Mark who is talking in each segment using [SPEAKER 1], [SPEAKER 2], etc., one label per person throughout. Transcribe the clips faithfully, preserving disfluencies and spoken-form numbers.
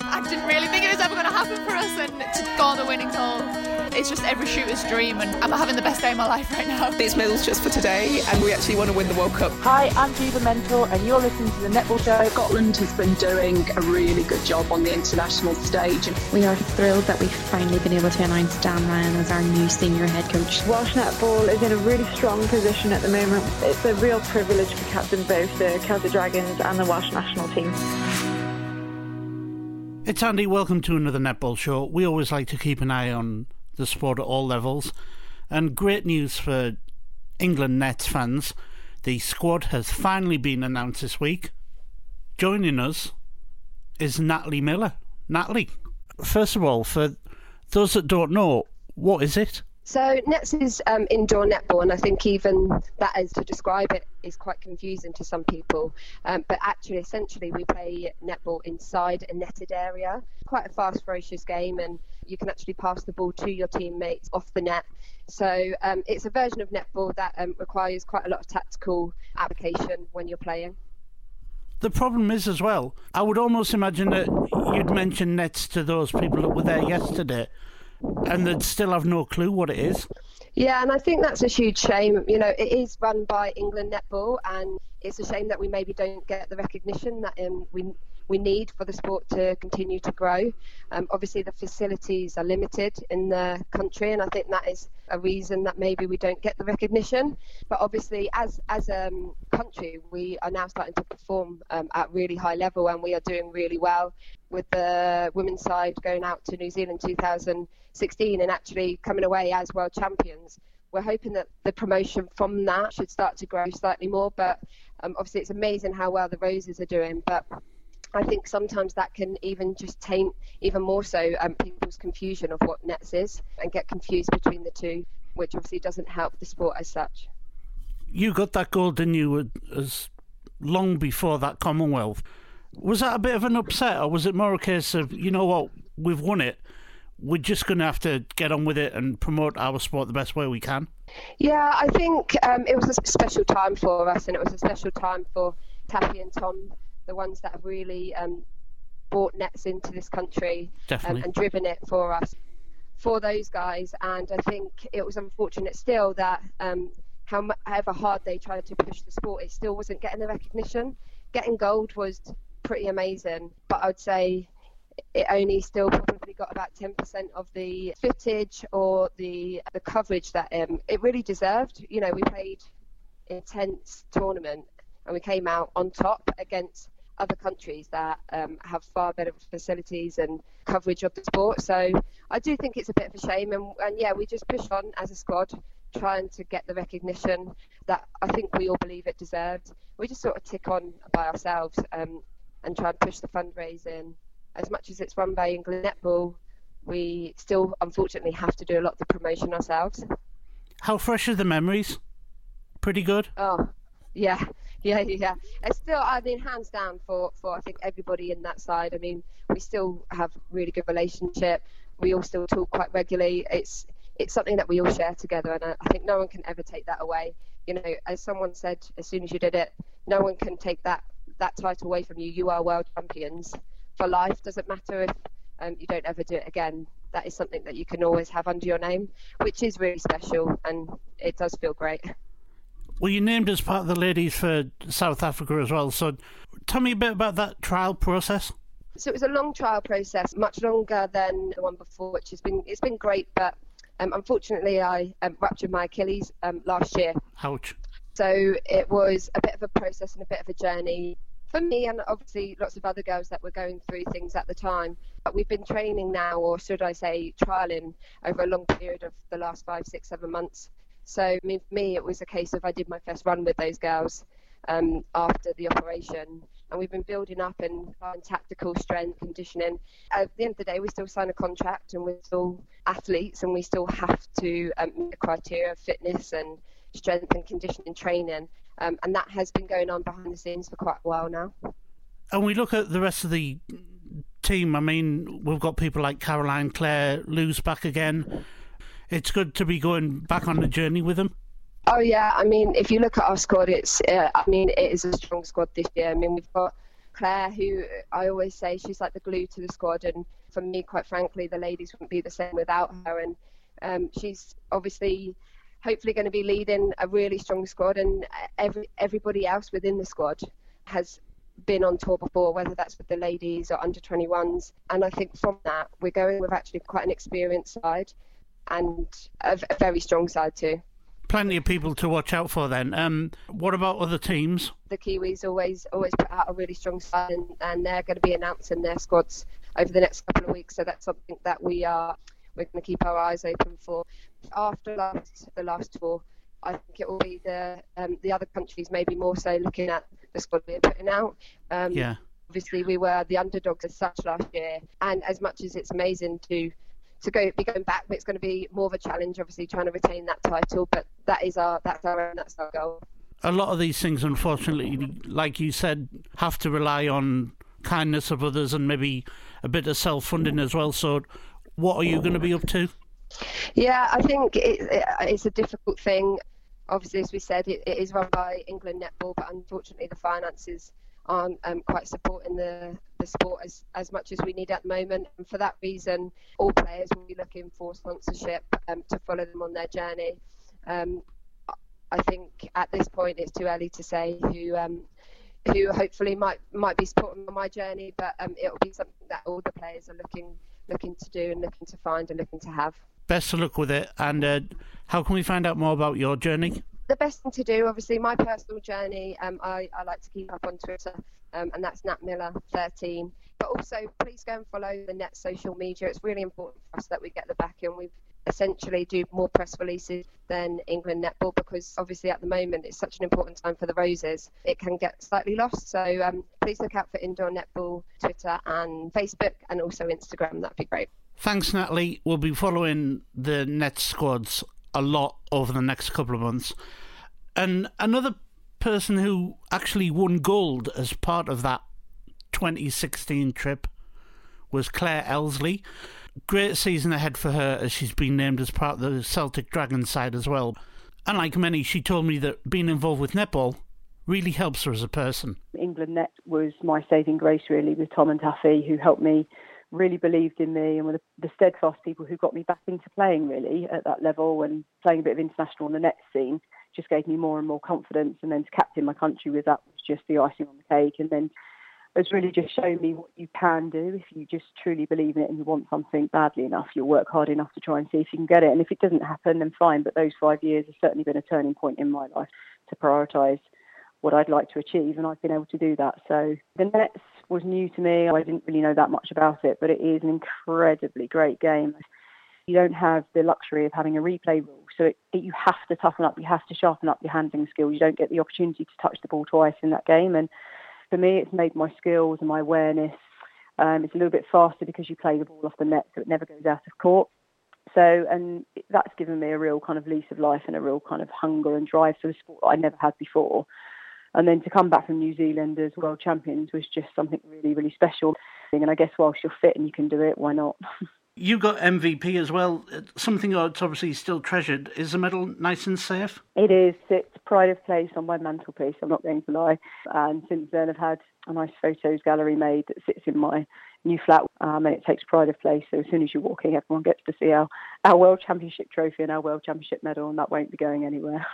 [SPEAKER 1] I didn't really think it was ever going to happen for us, and to score the winning goal, it's just every shooter's dream, and I'm having the best day of my life right now.
[SPEAKER 2] These medals just for today, and we actually want to win the World Cup.
[SPEAKER 3] Hi, I'm Diva Mental, and you're listening to The Netball Show.
[SPEAKER 4] Scotland has been doing a really good job on the international stage.
[SPEAKER 5] We are thrilled that we've finally been able to announce Dan Ryan as our new senior head coach.
[SPEAKER 6] Welsh Netball is in a really strong position at the moment. It's a real privilege to captain both the Celtic Dragons and the Welsh national team.
[SPEAKER 7] It's Andy, welcome to another Netball Show. We always like to keep an eye on the sport at all levels. And great news for England Nets fans. The squad has finally been announced this week. Joining us is Natalie Miller. Natalie, first of all, for those that don't know, what is it?
[SPEAKER 8] So Nets is um, indoor netball, and I think even that is to describe it is quite confusing to some people. Um, but actually, essentially, we play netball inside a netted area. Quite a fast, ferocious game, and you can actually pass the ball to your teammates off the net. So um, it's a version of netball that um, requires quite a lot of tactical application when you're playing.
[SPEAKER 7] The problem is as well, I would almost imagine that you'd mention nets to those people that were there yesterday, and they'd still have no clue what it is.
[SPEAKER 8] Yeah, and I think that's a huge shame. You know, it is run by England Netball, and it's a shame that we maybe don't get the recognition that um, we we need for the sport to continue to grow. Um, obviously, the facilities are limited in the country, and I think that is a reason that maybe we don't get the recognition. But obviously, as as a um, country, we are now starting to perform um, at really high level, and we are doing really well with the women's side going out to New Zealand two thousand sixteen and actually coming away as world champions. We're hoping that the promotion from that should start to grow slightly more, but um, obviously it's amazing how well the Roses are doing, but I think sometimes that can even just taint even more so um, people's confusion of what nets is and get confused between the two, which obviously doesn't help the sport as such.
[SPEAKER 7] You got that goal, didn't you, as long before that Commonwealth. Was that a bit of an upset, or was it more a case of, you know what, we've won it, we're just going to have to get on with it and promote our sport the best way we can?
[SPEAKER 8] Yeah, I think um, it was a special time for us, and it was a special time for Taffy and Tom, the ones that have really um, brought nets into this country um, and driven it for us, for those guys. And I think it was unfortunate still that um, however hard they tried to push the sport, it still wasn't getting the recognition. Getting gold was pretty amazing, but I'd say it only still probably got about ten percent of the footage or the the coverage that um, it really deserved. You know, we played an intense tournament and we came out on top against other countries that um, have far better facilities and coverage of the sport. So I do think it's a bit of a shame, and, and yeah, we just pushed on as a squad, trying to get the recognition that I think we all believe it deserved. We just sort of tick on by ourselves um, and try and push the fundraising. As much as it's run by England Netball, we still unfortunately have to do a lot of the promotion ourselves.
[SPEAKER 7] How fresh are the memories? Pretty good?
[SPEAKER 8] Oh, yeah, yeah, yeah. It's still, I mean, hands down for, for I think everybody in that side. I mean, we still have really good relationship. We all still talk quite regularly. It's it's something that we all share together, and I, I think no one can ever take that away. You know, as someone said, as soon as you did it, no one can take that, that title away from you. You are world champions for life. Doesn't matter if um, you don't ever do it again. That is something that you can always have under your name, which is really special, and it does feel great.
[SPEAKER 7] Well, you named as part of the ladies for South Africa as well, so tell me a bit about that trial process.
[SPEAKER 8] So it was a long trial process, much longer than the one before, which has been it's been great, but um, unfortunately I um, ruptured my Achilles um, last year.
[SPEAKER 7] Ouch.
[SPEAKER 8] So it was a bit of a process and a bit of a journey for me, and obviously lots of other girls that were going through things at the time. But we've been training now, or should I say trialing, over a long period of the last five, six, seven months. So I mean, for me, it was a case of I did my first run with those girls um, after the operation, and we've been building up and on tactical strength, conditioning. At the end of the day, we still sign a contract, and we're still athletes, and we still have to um, meet the criteria of fitness and strength and conditioning training. Um, and that has been going on behind the scenes for quite a while now.
[SPEAKER 7] And we look at the rest of the team. I mean, we've got people like Caroline, Claire, Lou's back again. It's good to be going back on the journey with them.
[SPEAKER 8] Oh yeah, I mean, if you look at our squad, it's uh, I mean, it is a strong squad this year. I mean, we've got Claire, who I always say she's like the glue to the squad, and for me, quite frankly, the ladies wouldn't be the same without her. And um, she's obviously hopefully going to be leading a really strong squad, and every everybody else within the squad has been on tour before, whether that's with the ladies or under twenty-ones. And I think from that, we're going with actually quite an experienced side and a, a very strong side too.
[SPEAKER 7] Plenty of people to watch out for then. Um, what about other teams?
[SPEAKER 8] The Kiwis always always put out a really strong side, and, and they're going to be announcing their squads over the next couple of weeks. So that's something that we are we're going to keep our eyes open for. After last, the last tour, I think it will be the um, the other countries maybe more so looking at the squad we're putting out. Um,
[SPEAKER 7] yeah.
[SPEAKER 8] Obviously, we were the underdogs as such last year, and as much as it's amazing to to go be going back, but it's going to be more of a challenge, obviously trying to retain that title. But that is our that's our that's our goal.
[SPEAKER 7] A lot of these things, unfortunately, like you said, have to rely on kindness of others and maybe a bit of self-funding as well. So, what are you going to be up to?
[SPEAKER 8] Yeah, I think it, it, it's a difficult thing. Obviously, as we said, it, it is run by England Netball, but unfortunately, the finances aren't um, quite supporting the, the sport as, as much as we need at the moment. And for that reason, all players will be looking for sponsorship um, to follow them on their journey. Um, I think at this point it's too early to say who um, who hopefully might might be supporting on my journey, but um, it'll be something that all the players are looking looking to do and looking to find and looking to have.
[SPEAKER 7] Best of luck with it. And uh, how can we find out more about your journey?
[SPEAKER 8] The best thing to do, obviously, my personal journey, um, I, I like to keep up on Twitter, um, and that's Nat Miller thirteen. But also, please go and follow the Net social media. It's really important for us that we get the backing. We essentially do more press releases than England Netball, because obviously at the moment it's such an important time for the Roses. It can get slightly lost. So um, please look out for Indoor Netball, Twitter and Facebook, and also Instagram. That'd be great.
[SPEAKER 7] Thanks, Natalie. We'll be following the Net squads a lot over the next couple of months. And another person who actually won gold as part of that twenty sixteen trip was Claire Elsley. Great season ahead for her, as she's been named as part of the Celtic Dragons side as well. And like many, she told me that being involved with netball really helps her as a person.
[SPEAKER 3] England Net was my saving grace, really, with Tom and Taffy, who helped me, really believed in me, and were the, the steadfast people who got me back into playing, really, at that level. And playing a bit of international on the net scene just gave me more and more confidence. And then to captain my country with that was just the icing on the cake. And then it's really just shown me what you can do if you just truly believe in it and you want something badly enough. You'll work hard enough to try and see if you can get it. And if it doesn't happen, then fine. But those five years have certainly been a turning point in my life to prioritise what I'd like to achieve, and I've been able to do that. So the Nets was new to me. I didn't really know that much about it, but it is an incredibly great game. You don't have the luxury of having a replay rule, so it, it, you have to toughen up, you have to sharpen up your handling skills. You don't get the opportunity to touch the ball twice in that game, and for me it's made my skills and my awareness, um, it's a little bit faster because you play the ball off the net, so it never goes out of court. So, and that's given me a real kind of lease of life and a real kind of hunger and drive for the sport that I never had before. And then to come back from New Zealand as world champions was just something really, really special. And I guess whilst you're fit and you can do it, why not?
[SPEAKER 7] You got M V P as well. Something that's obviously still treasured. Is the medal nice and safe?
[SPEAKER 3] It is. It's pride of place on my mantelpiece, I'm not going to lie. And since then I've had a nice photos gallery made that sits in my new flat, um, and it takes pride of place. So as soon as you're walking, everyone gets to see our, our World Championship trophy and our World Championship medal, and that won't be going anywhere.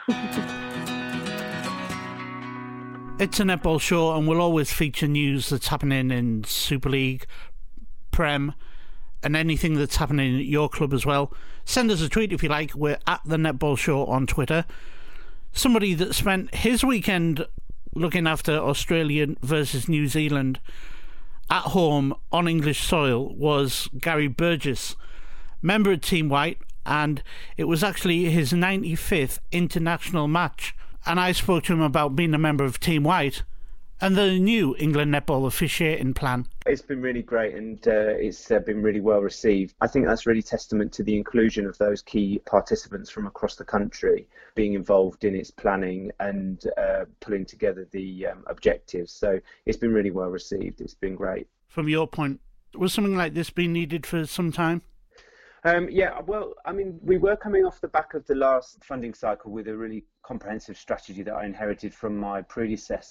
[SPEAKER 7] It's a netball show, and we'll always feature news that's happening in Super League, Prem, and anything that's happening at your club as well. Send us a tweet if you like. We're at the Netball Show on Twitter. Somebody that spent his weekend looking after Australia versus New Zealand at home on English soil was Gary Burgess, member of Team White, and it was actually his ninety-fifth international match. And I spoke to him about being a member of Team White and the new England Netball officiating plan.
[SPEAKER 9] It's been really great, and uh, it's uh, been really well received. I think that's really testament to the inclusion of those key participants from across the country being involved in its planning and uh, pulling together the um, objectives. So it's been really well received. It's been great.
[SPEAKER 7] From your point, was something like this been needed for some time?
[SPEAKER 9] Um, yeah, well, I mean, we were coming off the back of the last funding cycle with a really comprehensive strategy that I inherited from my predecessor.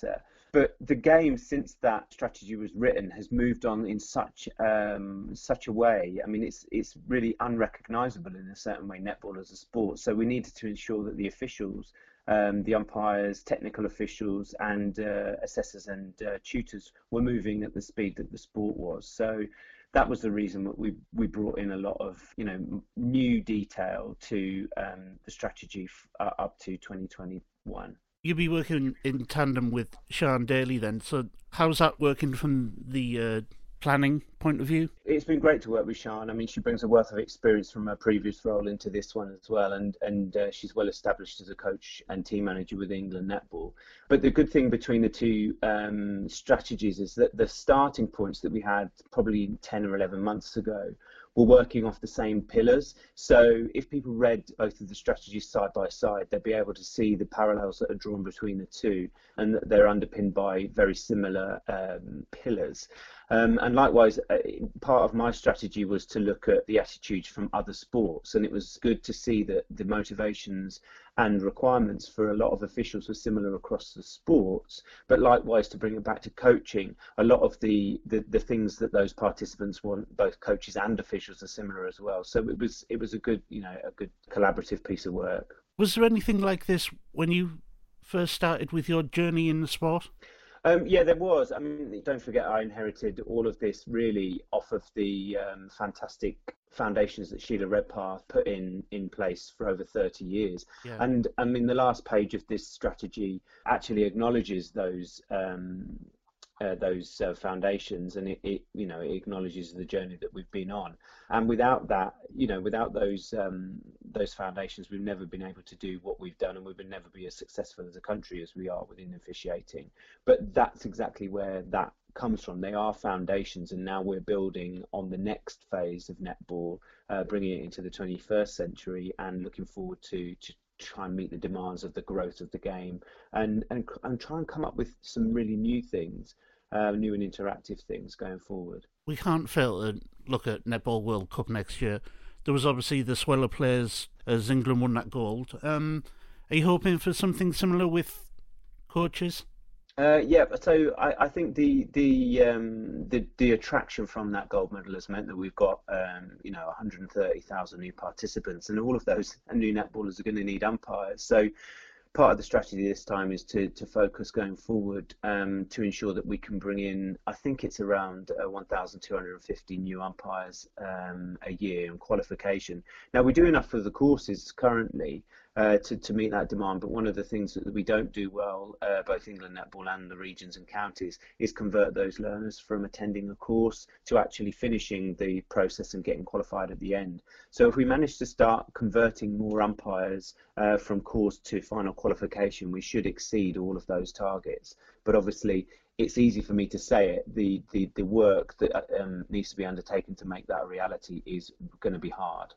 [SPEAKER 9] But the game, since that strategy was written, has moved on in such um, such a way. I mean, it's it's really unrecognisable in a certain way, netball as a sport. So we needed to ensure that the officials, um, the umpires, technical officials, and uh, assessors and uh, tutors were moving at the speed that the sport was. So that was the reason that we we brought in a lot of you know new detail to um, the strategy f- uh, up to twenty twenty-one.
[SPEAKER 7] You'll be working in tandem with Sian Daly then, so how's that working from the uh, planning point of view?
[SPEAKER 9] It's been great to work with Sian. I mean, she brings a wealth of experience from her previous role into this one as well, and, and uh, she's well established as a coach and team manager with England Netball. But the good thing between the two um, strategies is that the starting points that we had probably ten or eleven months ago were working off the same pillars. So if people read both of the strategies side by side, they'd be able to see the parallels that are drawn between the two, and that they're underpinned by very similar um, pillars. Um, and likewise, uh, part of my strategy was to look at the attitudes from other sports, and it was good to see that the motivations and requirements for a lot of officials were similar across the sports, but likewise to bring it back to coaching, a lot of the, the, the things that those participants want, both coaches and officials, are similar as well. So it was it was a good, you know, a good collaborative piece of work.
[SPEAKER 7] Was there anything like this when you first started with your journey in the sport?
[SPEAKER 9] Um, yeah, there was. I mean, don't forget, I inherited all of this really off of the um, fantastic foundations that Sheila Redpath put in in place for over thirty years. Yeah. And I mean, the last page of this strategy actually acknowledges those um, uh, those uh, foundations, and it, it, you know, it acknowledges the journey that we've been on. And without that, you know, without those um, those foundations, we've never been able to do what we've done, and we would never be as successful as a country as we are within officiating. But that's exactly where that comes from. They are foundations, and now we're building on the next phase of netball, uh, bringing it into the twenty-first century, and looking forward to to try and meet the demands of the growth of the game, and and and try and come up with some really new things. Uh, new and interactive things going forward.
[SPEAKER 7] We can't fail to look at Netball World Cup next year. There was obviously the swell of players as England won that gold. Um, are you hoping for something similar with coaches?
[SPEAKER 9] Uh, yeah, so I, I think the the, um, the the attraction from that gold medal has meant that we've got um, you know one hundred thirty thousand new participants, and all of those new netballers are going to need umpires. So part of the strategy this time is to to focus going forward um, to ensure that we can bring in, I think it's around uh, one thousand two hundred fifty new umpires um, a year in qualification. Now, we do enough for the courses currently uh, to, to meet that demand, but one of the things that we don't do well, uh, both England Netball and the regions and counties, is convert those learners from attending a course to actually finishing the process and getting qualified at the end. So if we manage to start converting more umpires uh, from course to final qualification, we should exceed all of those targets. But obviously, it's easy for me to say it. The the, the work that um, needs to be undertaken to make that a reality is going to be hard.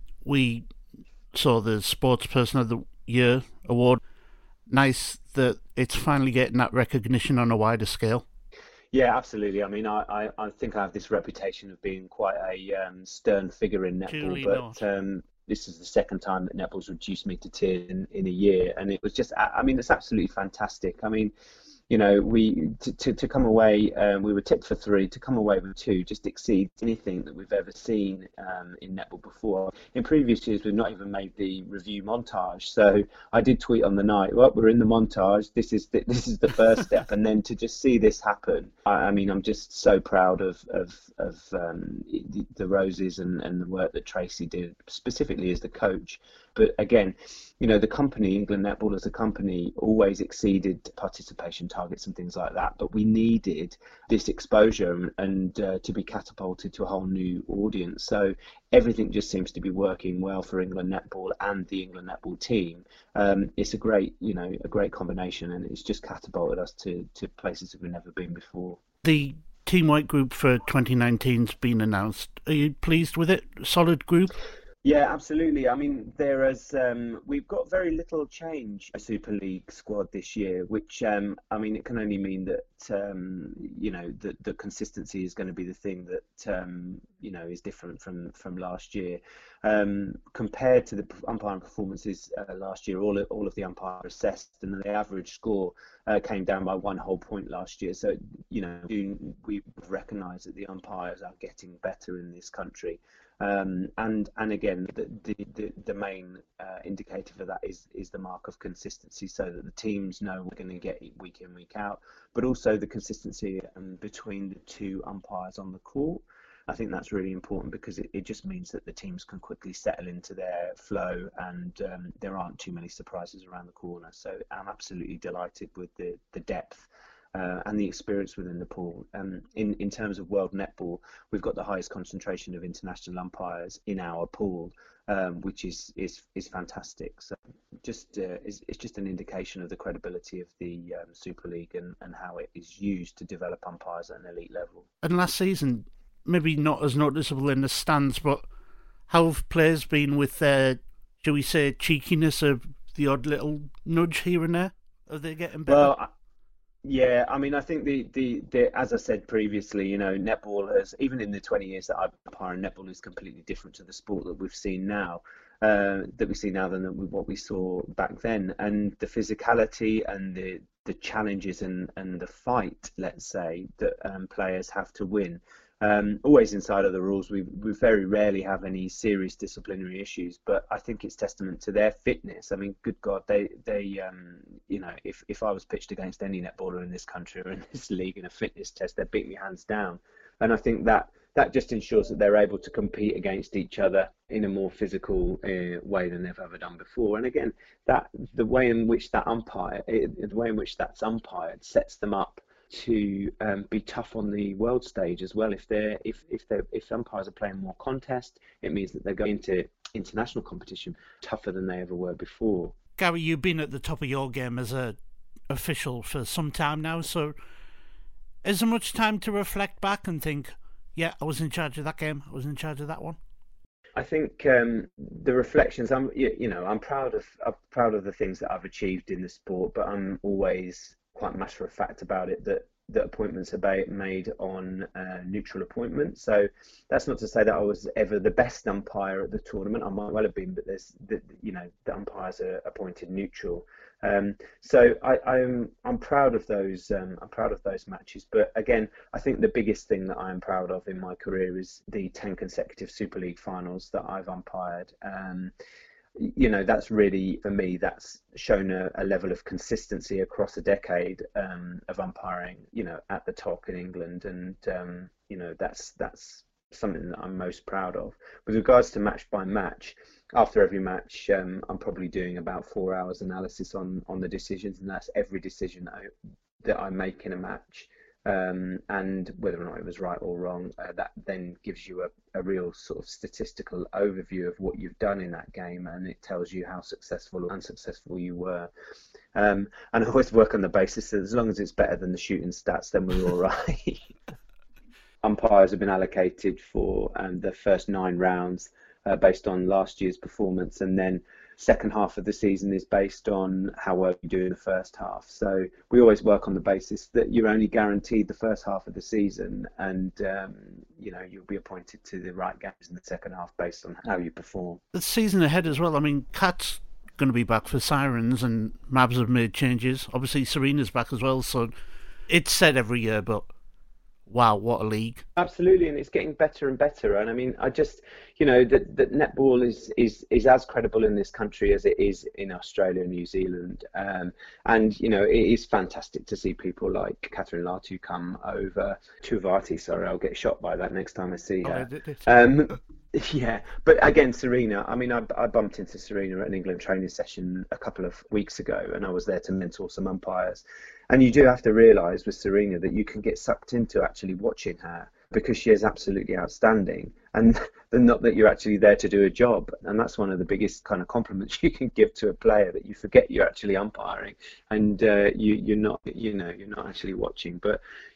[SPEAKER 7] We saw the Sportsperson of the Year award. Nice that it's finally getting that recognition on a wider scale.
[SPEAKER 9] Yeah, absolutely. I mean, I, I, I think I have this reputation of being quite a um, stern figure in netball,
[SPEAKER 7] Truly
[SPEAKER 9] but um, this is the second time that netball's reduced me to tears in, in a year, and it was just, I mean, it's absolutely fantastic. I mean, you know, we to, to, to come away, um, we were tipped for three, to come away with two just exceeds anything that we've ever seen um, in netball before. In previous years, we've not even made the review montage. So I did tweet on the night, well, we're in the montage. This is the, this is the first step. And then to just see this happen, I, I mean, I'm just so proud of of, of um, the, the Roses and, and the work that Tracy did, specifically as the coach. But again, you know, the company, England Netball as a company, always exceeded participation targets and things like that. But we needed this exposure and uh, to be catapulted to a whole new audience. So everything just seems to be working well for England Netball and the England Netball team. Um, it's a great, you know, a great combination, and it's just catapulted us to, to places that we've never been before.
[SPEAKER 7] The Team White group for twenty nineteen's been announced. Are you pleased with it? Solid group?
[SPEAKER 9] Yeah, absolutely. I mean, there is, um, we've got very little change a Super League squad this year, which, um, I mean, it can only mean that, um, you know, the, the consistency is going to be the thing that um, you know, is different from from last year. Um, compared to the umpiring performances uh, last year, all of, all of the umpires assessed, and the average score uh, came down by one whole point last year. So, you know, we recognise that the umpires are getting better in this country. Um, and and again, the the, the, the main uh, indicator for that is is the mark of consistency, so that the teams know we're going to get it week in, week out, but also the consistency um, between the two umpires on the court. I think that's really important, because it, it just means that the teams can quickly settle into their flow, and um, there aren't too many surprises around the corner. So I'm absolutely delighted with the, the depth uh, and the experience within the pool. Um, in, in terms of World Netball, we've got the highest concentration of international umpires in our pool, um, which is, is is fantastic. So just uh, it's, it's just an indication of the credibility of the um, Super League and, and how it is used to develop umpires at an elite level.
[SPEAKER 7] And last season, maybe not as noticeable in the stands, but how have players been with their, shall we say, cheekiness of the odd little nudge here and there? Are they getting better?
[SPEAKER 9] Well, yeah, I mean, I think the, the, the as I said previously, you know, netball has, even in the twenty years that I've been umpiring, netball is completely different to the sport that we've seen now, uh, that we see now than what we saw back then. And the physicality and the, the challenges and, and the fight, let's say, that um, players have to win. Um, always inside of the rules. We we very rarely have any serious disciplinary issues, but I think it's testament to their fitness. I mean, good God, they they um, you know, if if I was pitched against any netballer in this country or in this league in a fitness test, they'd beat me hands down. And I think that that just ensures that they're able to compete against each other in a more physical uh, way than they've ever done before. And again, that the way in which that umpire, the way in which that's umpired, sets them up to um, be tough on the world stage as well. If they're if if they if umpires are playing more contest, it means that they're going into international competition tougher than they ever were before.
[SPEAKER 7] Gary, you've been at the top of your game as a official for some time now, so is there much time to reflect back and think, yeah, I was in charge of that game, I was in charge of that one?
[SPEAKER 9] I think um, the reflections. I'm you, you know I'm proud of I'm proud of the things that I've achieved in the sport, but I'm always quite matter of fact about it that that appointments are made on uh, neutral appointments. So that's not to say that I was ever the best umpire at the tournament. I might well have been, but there's the, you know the umpires are appointed neutral. Um, so I, I'm I'm proud of those. Um, I'm proud of those matches. But again, I think the biggest thing that I'm proud of in my career is the ten consecutive Super League finals that I've umpired. Um, You know, that's really, for me, that's shown a, a level of consistency across a decade um, of umpiring, you know, at the top in England. And, um, you know, that's that's something that I'm most proud of. With regards to match by match, after every match, um, I'm probably doing about four hours analysis on, on the decisions, and that's every decision that I, that I make in a match. Um, and whether or not it was right or wrong, uh, that then gives you a, a real sort of statistical overview of what you've done in that game, and it tells you how successful or unsuccessful you were. Um, and I always work on the basis that as long as it's better than the shooting stats, then we're all right. Umpires have been allocated for um, the first nine rounds uh, based on last year's performance, and then second half of the season is based on how well you do in the first half. So we always work on the basis that you're only guaranteed the first half of the season, and um, you know you'll be appointed to the right games in the second half based on how you perform.
[SPEAKER 7] The season ahead as well. I mean, Kat's going to be back for Sirens, and Mabs have made changes. Obviously, Serena's back as well, so it's said every year, but wow, what a league.
[SPEAKER 9] Absolutely, and it's getting better and better. And I mean, I just, you know, that that netball is, is, is as credible in this country as it is in Australia and New Zealand. Um, and, you know, it is fantastic to see people like Catherine Latu come over. Tuvati, sorry, I'll get shot by that next time I see her. Oh, um, yeah, but again, Serena, I mean, I, I bumped into Serena at an England training session a couple of weeks ago, and I was there to mentor some umpires. And you do have to realise with Serena that you can get sucked into actually watching her, because she is absolutely outstanding, and not that you're actually there to do a job. And that's one of the biggest kind of compliments you can give to a player, that you forget you're actually umpiring, and uh, you, you're not, you know, you're not actually watching. But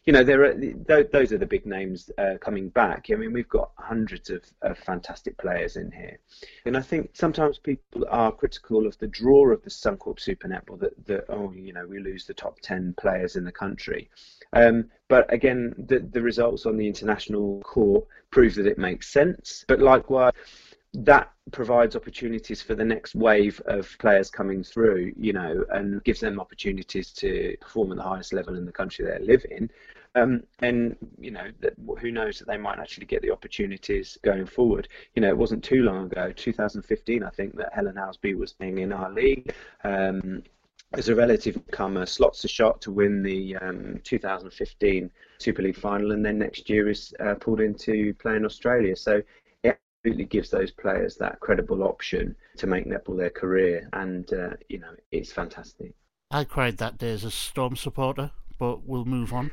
[SPEAKER 9] you know, there are th- those are the big names uh, coming back. I mean, we've got hundreds of, of fantastic players in here, and I think sometimes people are critical of the draw of the Suncorp Super Netball, that, that oh, you know, we lose the top ten players in the country. Um, but again, the, the results on the international court prove that it makes sense. But likewise, that provides opportunities for the next wave of players coming through, you know, and gives them opportunities to perform at the highest level in the country they live in. Um, and, you know, that, who knows that they might actually get the opportunities going forward. You know, it wasn't too long ago, two thousand fifteen, I think, that Helen Housby was playing in our league. Um, as a relative comer, slots a shot to win the um, two thousand fifteen Super League final, and then next year is uh, pulled into playing Australia. So it absolutely gives those players that credible option to make netball their career, and uh, you know, it's fantastic.
[SPEAKER 7] I cried that day as a Storm supporter, but we'll move on.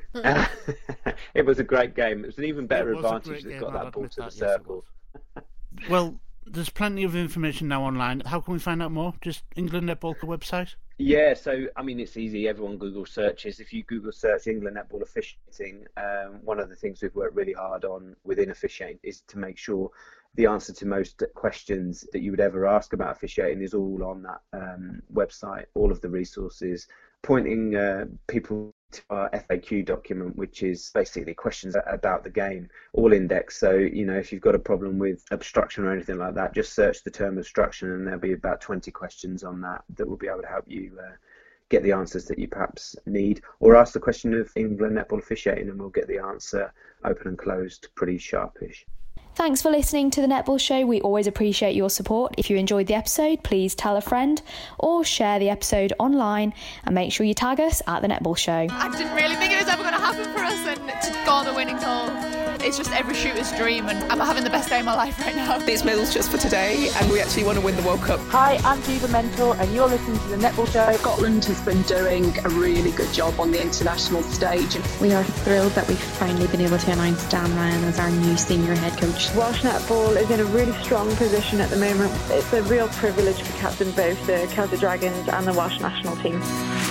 [SPEAKER 9] It was a great game. It was an even better advantage that got that ball to the circle.
[SPEAKER 7] Well, there's plenty of information now online. How can we find out more? Just England Netball website?
[SPEAKER 9] Yeah, so, I mean, it's easy. Everyone Google searches. If you Google search England Netball officiating, um, one of the things we've worked really hard on within officiating is to make sure the answer to most questions that you would ever ask about officiating is all on that um, website, all of the resources, pointing uh, people to our F A Q document, which is basically questions about the game, all indexed. So, you know, if you've got a problem with obstruction or anything like that, just search the term obstruction and there'll be about twenty questions on that that will be able to help you uh, get the answers that you perhaps need, or ask the question of England Netball officiating and we'll get the answer open and closed pretty sharpish.
[SPEAKER 10] Thanks for listening to The Netball Show. We always appreciate your support. If you enjoyed the episode, please tell a friend or share the episode online, and make sure you tag us at The Netball Show.
[SPEAKER 1] I didn't really think it was ever going to happen for us, and to score the winning goal, it's just every shooter's dream, and I'm having the best day of my life right now.
[SPEAKER 2] These medals just for today, and we actually want to win the World Cup.
[SPEAKER 3] Hi, I'm Diva Mental, and you're listening to The Netball Show.
[SPEAKER 4] Scotland has been doing a really good job on the international stage.
[SPEAKER 5] We are thrilled that we've finally been able to announce Dan Ryan as our new senior head coach.
[SPEAKER 6] Welsh Netball is in a really strong position at the moment. It's a real privilege to captain both the Celtic Dragons and the Welsh national team.